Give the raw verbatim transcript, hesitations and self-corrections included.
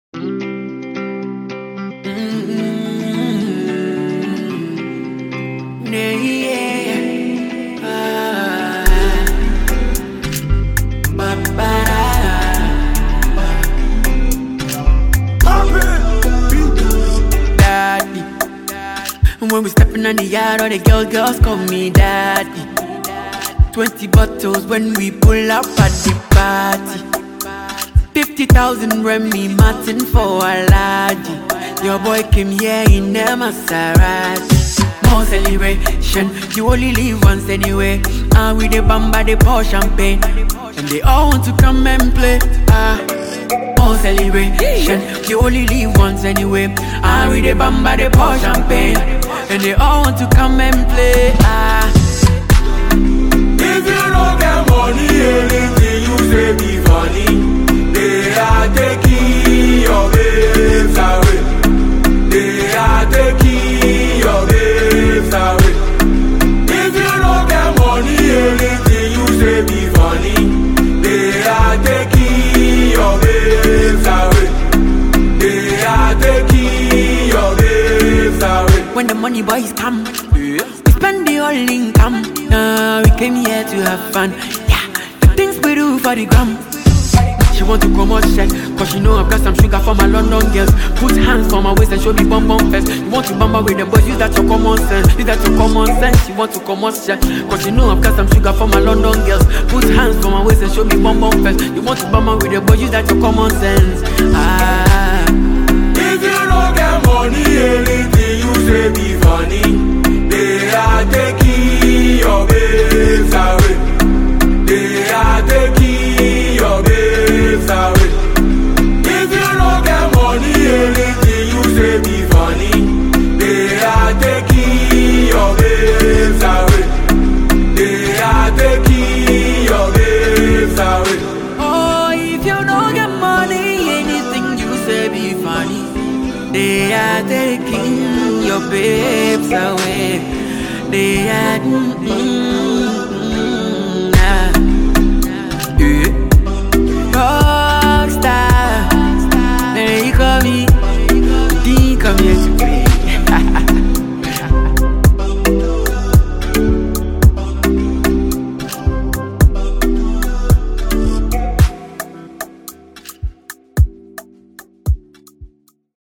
Mm-hmm. Yeah. Ah. Daddy. When we stepping on the yard, all the girl girls call me daddy. Twenty bottles when we pull up at the party. Fifty thousand Remy Martin for a laddie. Your boy came here in the Maserati. More celebration, you only live once anyway. And with the bamba, they pour champagne, and they all want to come and play. Ah, more celebration, you only live once anyway. And with the bamba, they pour champagne, and they all want to come and play. Ah, if you don't get money, anything you say be funny. They are taking your babes away. They are taking your babes away. If you don't get money, anything you say be funny. They are taking your babes away. They are taking your babes away. when the money boys come, we spend the whole income. Nah, we came here to have fun. Yeah, the things we do for the gram. She want to come out check, cause she know I've got some sugar for my London girls. Put hands on my waist and show me bum bum fest. You want to bamba with the boys, use that your common sense. Use that your common sense. She want to come out check, cause she know I've got some sugar for my London girls. Put hands on my waist and show me bum bum fest. You want to bamba with the boys, use that your common sense. Ah, if you don't get money, anything you say be funny. They are taking your babes away. They are taking your babes away. If you don't get money, anything you say be funny. They are taking your babes away. They are taking your babes away. oh, if you don't get money, anything you say be funny. They are taking your babes away. They are. Mm,